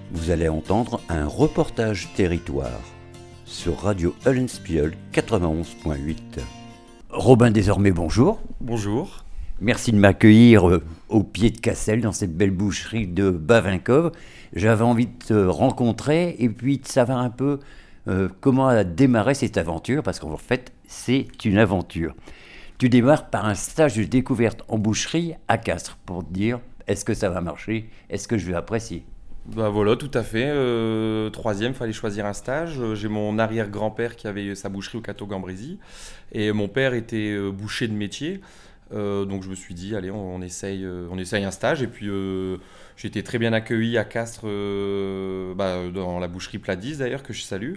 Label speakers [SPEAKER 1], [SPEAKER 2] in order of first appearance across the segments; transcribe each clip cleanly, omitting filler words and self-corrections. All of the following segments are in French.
[SPEAKER 1] Vous allez entendre un reportage territoire sur Radio Eulenspiegel 91.8. Robin Désormais, bonjour.
[SPEAKER 2] Bonjour.
[SPEAKER 1] Merci de m'accueillir au pied de Cassel, dans cette belle boucherie de Bavinkove. J'avais envie de te rencontrer et puis de savoir un peu comment a démarré cette aventure, parce qu'en fait, c'est une aventure. Tu démarres par un stage de découverte en boucherie à Castres pour te dire, est-ce que ça va marcher? Est-ce que je vais apprécier?
[SPEAKER 2] Bah voilà, tout à fait. Troisième, fallait choisir un stage. J'ai mon arrière-grand-père qui avait sa boucherie au Cateau-Gambrésis. Et mon père était boucher de métier. Donc je me suis dit, allez, on essaye un stage. Et puis j'ai été très bien accueilli à Castres, dans la boucherie Pladis d'ailleurs, que je salue.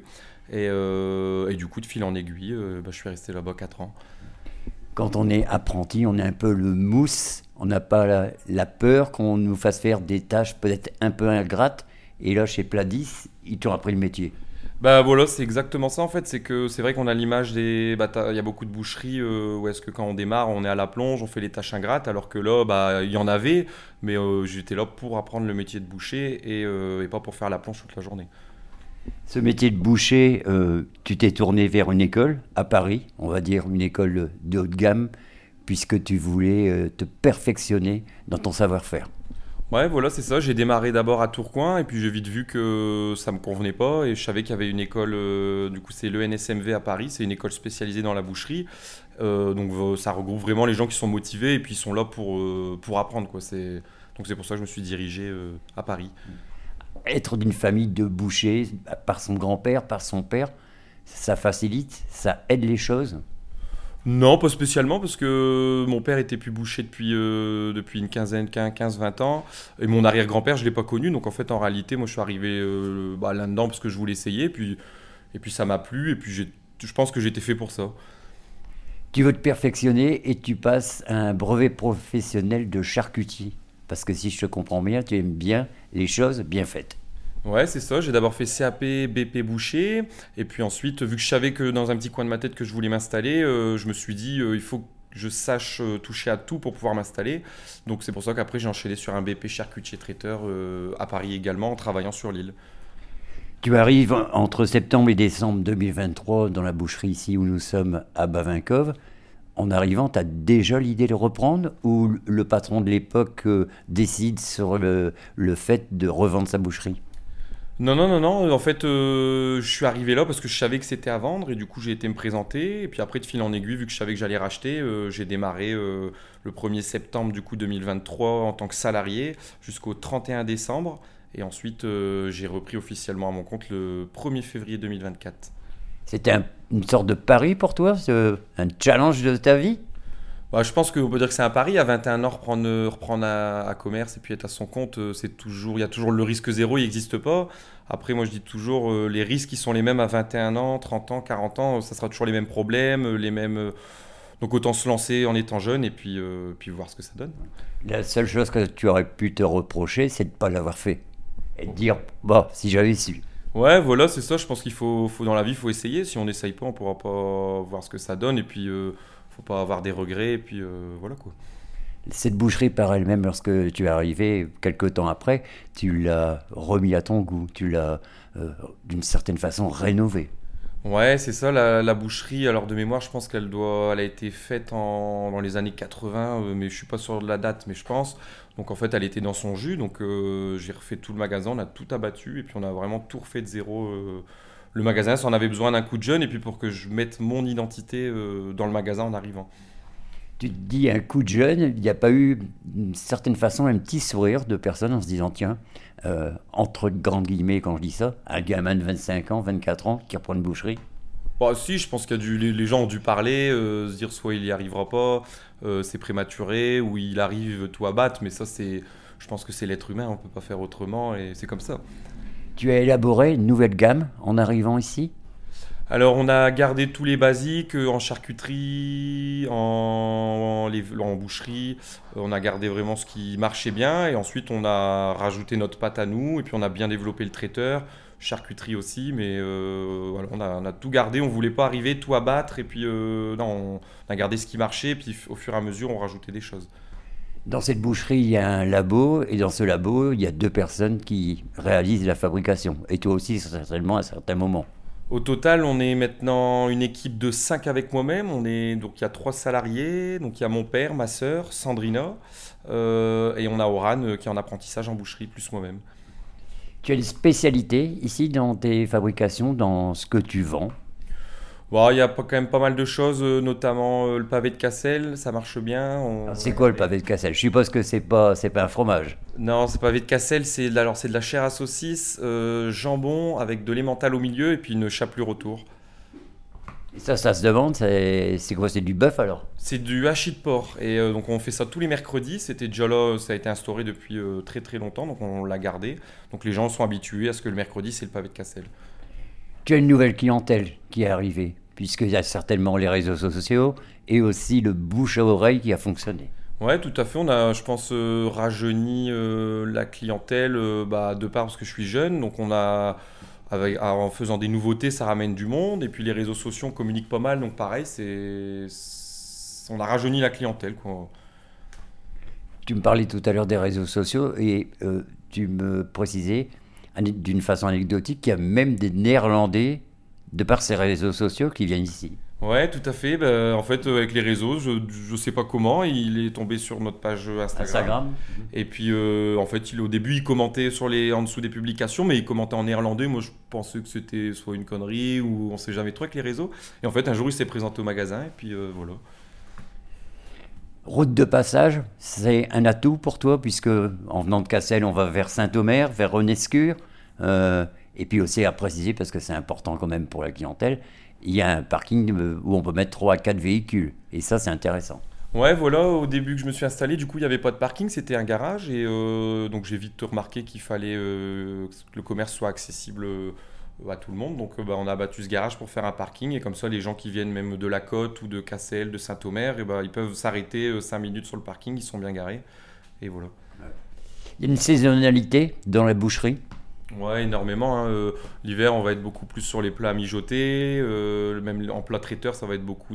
[SPEAKER 2] Et du coup, de fil en aiguille, je suis resté là-bas 4 ans.
[SPEAKER 1] Quand on est apprenti, on est un peu le mousse, on n'a pas la peur qu'on nous fasse faire des tâches peut-être un peu ingrates. Et là, chez Pladis, ils t'ont appris le métier.
[SPEAKER 2] Bah voilà, c'est exactement ça en fait. C'est que c'est vrai qu'on a l'image des. Il y a beaucoup de boucheries où est-ce que quand on démarre, on est à la plonge, on fait les tâches ingrates, alors que là, il y en avait, mais j'étais là pour apprendre le métier de boucher et pas pour faire la plonge toute la journée.
[SPEAKER 1] Ce métier de boucher, tu t'es tourné vers une école à Paris, on va dire une école de haut de gamme, puisque tu voulais te perfectionner dans ton savoir-faire.
[SPEAKER 2] Ouais, voilà, c'est ça. J'ai démarré d'abord à Tourcoing et puis j'ai vite vu que ça me convenait pas et je savais qu'il y avait une école, du coup c'est l'ENSMV à Paris, c'est une école spécialisée dans la boucherie. Ça regroupe vraiment les gens qui sont motivés et puis ils sont là pour apprendre, quoi. Donc c'est pour ça que je me suis dirigé à Paris.
[SPEAKER 1] Être d'une famille de bouchers, par son grand-père, par son père, ça facilite, ça aide les choses.
[SPEAKER 2] Non, pas spécialement, parce que mon père était plus boucher depuis une 15-20 ans. Et mon arrière-grand-père, je ne l'ai pas connu. Donc en fait, en réalité, moi, je suis arrivé là-dedans parce que je voulais essayer. Et puis ça m'a plu. Et puis je pense que j'étais fait pour ça.
[SPEAKER 1] Tu veux te perfectionner et tu passes un brevet professionnel de charcutier. Parce que si je te comprends bien, tu aimes bien les choses bien faites.
[SPEAKER 2] Ouais, c'est ça. J'ai d'abord fait CAP, BP boucher. Et puis ensuite, vu que je savais que dans un petit coin de ma tête que je voulais m'installer, je me suis dit, il faut que je sache toucher à tout pour pouvoir m'installer. Donc c'est pour ça qu'après, j'ai enchaîné sur un BP charcutier traiteur à Paris également, en travaillant sur l'île.
[SPEAKER 1] Tu arrives entre septembre et décembre 2023 dans la boucherie ici où nous sommes à Bavinkove. En arrivant, tu as déjà l'idée de reprendre ou le patron de l'époque décide sur le fait de revendre sa boucherie?
[SPEAKER 2] Non, non, non, non. En fait, je suis arrivé là parce que je savais que c'était à vendre et du coup, j'ai été me présenter. Et puis après, de fil en aiguille, vu que je savais que j'allais racheter, j'ai démarré le 1er septembre du coup 2023 en tant que salarié jusqu'au 31 décembre. Et ensuite, j'ai repris officiellement à mon compte le 1er février 2024.
[SPEAKER 1] C'était une sorte de pari pour toi, un challenge de ta vie?
[SPEAKER 2] Bah, je pense qu'on peut dire que c'est un pari. À 21 ans, reprendre à commerce et puis être à son compte, il y a toujours le risque zéro, il n'existe pas. Après, moi, je dis toujours, les risques, ils sont les mêmes à 21 ans, 30 ans, 40 ans. Ça sera toujours les mêmes problèmes, les mêmes. Donc, autant se lancer en étant jeune et puis voir ce que ça donne.
[SPEAKER 1] La seule chose que tu aurais pu te reprocher, c'est de ne pas l'avoir fait. Et de dire, bah, si j'avais su.
[SPEAKER 2] Ouais, voilà, c'est ça. Je pense qu'il faut dans la vie, il faut essayer. Si on n'essaye pas, on pourra pas voir ce que ça donne. Et puis, faut pas avoir des regrets. Et puis, voilà quoi.
[SPEAKER 1] Cette boucherie par elle-même, lorsque tu es arrivé, quelques temps après, tu l'as remis à ton goût, tu l'as d'une certaine façon rénovée.
[SPEAKER 2] Ouais, c'est ça, la boucherie. Alors, de mémoire, je pense elle a été faite dans les années 80, mais je suis pas sûr de la date, mais je pense. Donc, en fait, elle était dans son jus. Donc, j'ai refait tout le magasin, on a tout abattu et puis on a vraiment tout refait de zéro. Le magasin, ça en avait besoin d'un coup de jeune et puis pour que je mette mon identité dans le magasin en arrivant.
[SPEAKER 1] Tu te dis un coup de jeune, il n'y a pas eu d'une certaine façon un petit sourire de personne en se disant tiens, entre grandes guillemets quand je dis ça, un gamin de 25 ans, 24 ans qui reprend une boucherie.
[SPEAKER 2] Bah, si, je pense les gens ont dû parler, se dire soit il y arrivera pas, c'est prématuré, ou il arrive tout à battre, mais ça, je pense que c'est l'être humain, on peut pas faire autrement et c'est comme ça.
[SPEAKER 1] Tu as élaboré une nouvelle gamme en arrivant ici.
[SPEAKER 2] Alors, on a gardé tous les basiques en charcuterie, en boucherie. On a gardé vraiment ce qui marchait bien. Et ensuite, on a rajouté notre pâte à nous. Et puis, on a bien développé le traiteur, charcuterie aussi. Mais voilà, on a tout gardé. On ne voulait pas arriver tout abattre. Et puis, non, on a gardé ce qui marchait. Et puis, au fur et à mesure, on rajoutait des choses.
[SPEAKER 1] Dans cette boucherie, il y a un labo, et dans ce labo, il y a 2 personnes qui réalisent la fabrication. Et toi aussi, certainement, à certains moments.
[SPEAKER 2] Au total, on est maintenant une équipe de 5 avec moi-même. Donc il y a 3 salariés. Donc il y a mon père, ma sœur, Sandrina, et on a Oran qui est en apprentissage en boucherie, plus moi-même.
[SPEAKER 1] Tu as une spécialité ici dans tes fabrications, dans ce que tu vends.
[SPEAKER 2] Bon, il y a quand même pas mal de choses, notamment le pavé de Cassel, ça marche bien.
[SPEAKER 1] Alors, c'est quoi le pavé de Cassel? Je suppose que c'est pas un fromage.
[SPEAKER 2] Non, c'est pavé de Cassel, c'est de la chair à saucisse, jambon avec de l'emmental au milieu et puis une chapelure autour.
[SPEAKER 1] Et ça se demande, c'est quoi? C'est du bœuf alors?
[SPEAKER 2] C'est du hachis de porc et donc on fait ça tous les mercredis. C'était déjà là, ça a été instauré depuis très très longtemps, donc on l'a gardé. Donc les gens sont habitués à ce que le mercredi c'est le pavé de Cassel.
[SPEAKER 1] Tu as une nouvelle clientèle qui est arrivée, puisqu'il y a certainement les réseaux sociaux et aussi le bouche à oreille qui a fonctionné.
[SPEAKER 2] Ouais, tout à fait. On a, je pense, rajeuni la clientèle, de part parce que je suis jeune. Donc en faisant des nouveautés, ça ramène du monde. Et puis les réseaux sociaux, on communique pas mal. Donc pareil, on a rajeuni la clientèle, quoi.
[SPEAKER 1] Tu me parlais tout à l'heure des réseaux sociaux et tu me précisais d'une façon anecdotique qu'il y a même des Néerlandais, de par ces réseaux sociaux, qui viennent ici.
[SPEAKER 2] Ouais, tout à fait. Ben, en fait, avec les réseaux, je sais pas comment, il est tombé sur notre page Instagram.
[SPEAKER 1] Instagram.
[SPEAKER 2] Et puis, en fait, au début, il commentait en dessous des publications, mais il commentait en néerlandais. Moi, je pensais que c'était soit une connerie ou on sait jamais trop avec les réseaux. Et en fait, un jour, il s'est présenté au magasin et puis voilà.
[SPEAKER 1] Route de passage, c'est un atout pour toi, puisque en venant de Cassel, on va vers Saint-Omer, vers Renescure. Et puis aussi à préciser, parce que c'est important quand même pour la clientèle, il y a un parking où on peut mettre 3 à 4 véhicules. Et ça, c'est intéressant.
[SPEAKER 2] Ouais, voilà, au début que je me suis installé, du coup, il n'y avait pas de parking, c'était un garage. Et donc, j'ai vite remarqué qu'il fallait que le commerce soit accessible à tout le monde. Donc, on a abattu ce garage pour faire un parking. Et comme ça, les gens qui viennent même de la Côte ou de Cassel, de Saint-Omer, ils peuvent s'arrêter 5 minutes sur le parking, ils sont bien garés. Et voilà.
[SPEAKER 1] Il y a une saisonnalité dans la boucherie.
[SPEAKER 2] Ouais, énormément, hein. L'hiver, on va être beaucoup plus sur les plats mijotés. Même en plat traiteur, ça va être beaucoup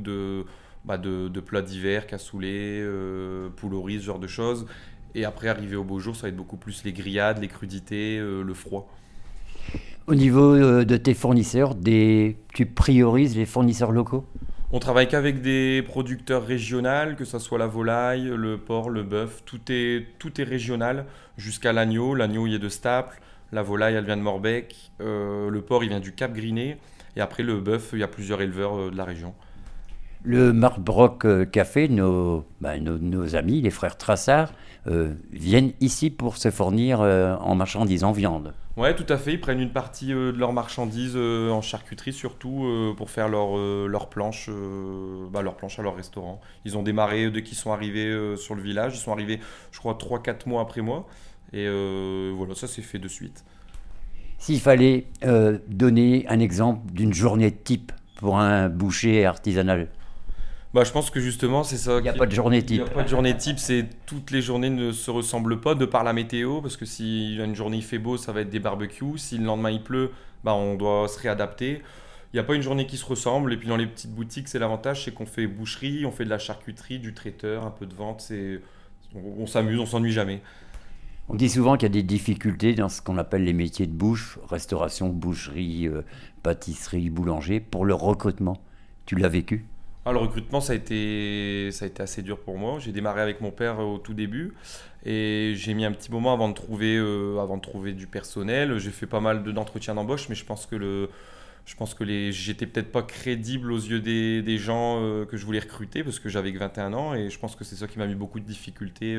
[SPEAKER 2] de plats d'hiver, cassoulet, poules au riz, ce genre de choses. Et après, arrivé au beau jour, ça va être beaucoup plus les grillades, les crudités, le froid.
[SPEAKER 1] Au niveau de tes fournisseurs, tu priorises les fournisseurs locaux?
[SPEAKER 2] On travaille qu'avec des producteurs régionaux, que ce soit la volaille, le porc, le bœuf. Tout est régional jusqu'à l'agneau. L'agneau, il est de Staples. La volaille, elle vient de Morbec. Le porc, il vient du Cap Griné. Et après, le bœuf, il y a plusieurs éleveurs de la région.
[SPEAKER 1] Le Marlbrook Café, nos amis, les frères Trassard, viennent ici pour se fournir en marchandises, en viande.
[SPEAKER 2] Ouais, tout à fait. Ils prennent une partie de leurs marchandises en charcuterie, surtout pour faire leur planche, leur planche à leur restaurant. Ils ont démarré dès qu'ils sont arrivés sur le village. Ils sont arrivés, je crois, 3 4 mois après moi. Et voilà, ça s'est fait de suite.
[SPEAKER 1] S'il fallait donner un exemple d'une journée type pour un boucher artisanal,
[SPEAKER 2] Bah, je pense que justement, c'est ça.
[SPEAKER 1] il n'y a pas de journée
[SPEAKER 2] Il n'y
[SPEAKER 1] type.
[SPEAKER 2] a pas de journée type, toutes les journées ne se ressemblent pas de par la météo, parce que si une journée il fait beau, ça va être des barbecues. Si le lendemain il pleut, on doit se réadapter. Il n'y a pas une journée qui se ressemble. Et puis dans les petites boutiques, c'est l'avantage, c'est qu'on fait boucherie, on fait de la charcuterie, du traiteur, un peu de vente. On s'amuse, on s'ennuie jamais.
[SPEAKER 1] On dit souvent qu'il y a des difficultés dans ce qu'on appelle les métiers de bouche, restauration, boucherie, pâtisserie, boulanger, pour le recrutement. Tu l'as vécu?
[SPEAKER 2] Le recrutement, ça a été assez dur pour moi. J'ai démarré avec mon père au tout début et j'ai mis un petit moment avant de trouver du personnel. J'ai fait pas mal d'entretiens d'embauche, mais je pense que j'étais peut-être pas crédible aux yeux des gens que je voulais recruter parce que j'avais que 21 ans et je pense que c'est ça qui m'a mis beaucoup de difficultés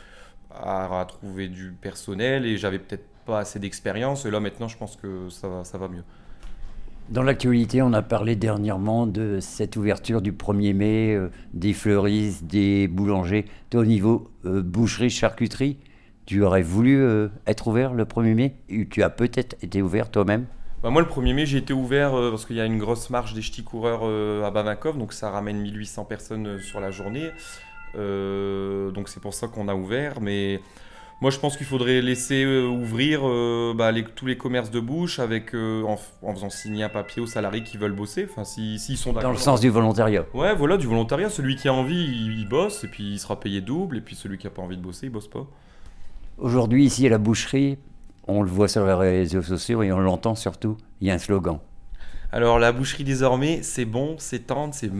[SPEAKER 2] à trouver du personnel et j'avais peut-être pas assez d'expérience. Et là, maintenant, je pense que ça va mieux.
[SPEAKER 1] Dans l'actualité, on a parlé dernièrement de cette ouverture du 1er mai, des fleuristes, des boulangers. Toi, au niveau boucherie, charcuterie, tu aurais voulu être ouvert le 1er mai? Ou tu as peut-être été ouvert toi-même?
[SPEAKER 2] Moi, le 1er mai, j'ai été ouvert parce qu'il y a une grosse marche des ch'tis coureurs à Bavankov, donc ça ramène 1800 personnes sur la journée. Donc c'est pour ça qu'on a ouvert. Mais Moi, je pense qu'il faudrait laisser ouvrir tous les commerces de bouche en faisant signer un papier aux salariés qui veulent bosser. Enfin, s'ils sont d'accord.
[SPEAKER 1] Dans le sens du volontariat.
[SPEAKER 2] Ouais, voilà, du volontariat. Celui qui a envie, il bosse et puis il sera payé double. Et puis celui qui n'a pas envie de bosser, il bosse pas.
[SPEAKER 1] Aujourd'hui, ici à la boucherie, on le voit sur les réseaux sociaux et on l'entend surtout, il y a un slogan.
[SPEAKER 2] Alors, la boucherie désormais, c'est bon, c'est tendre, c'est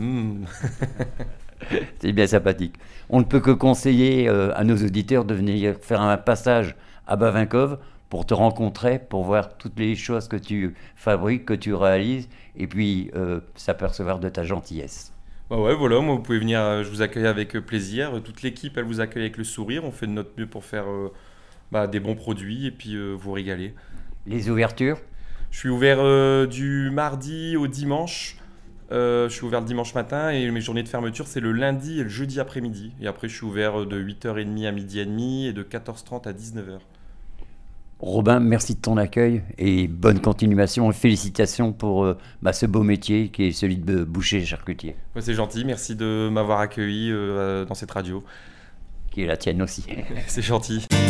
[SPEAKER 1] C'est bien sympathique. On ne peut que conseiller à nos auditeurs de venir faire un passage à Bavinkove pour te rencontrer, pour voir toutes les choses que tu fabriques, que tu réalises, et puis s'apercevoir de ta gentillesse.
[SPEAKER 2] Bah ouais, voilà, moi vous pouvez venir, je vous accueille avec plaisir. Toute l'équipe, elle vous accueille avec le sourire. On fait de notre mieux pour faire des bons produits et puis vous régaler.
[SPEAKER 1] Les ouvertures?
[SPEAKER 2] Je suis ouvert du mardi au dimanche. Je suis ouvert le dimanche matin et mes journées de fermeture, c'est le lundi et le jeudi après-midi. Et après, je suis ouvert de 8h30 à 12h30 et de 14h30 à 19h.
[SPEAKER 1] Robin, merci de ton accueil et bonne continuation et félicitations pour ce beau métier qui est celui de boucher et charcutier.
[SPEAKER 2] Ouais, c'est gentil, merci de m'avoir accueilli dans cette radio.
[SPEAKER 1] Qui est la tienne aussi.
[SPEAKER 2] C'est gentil.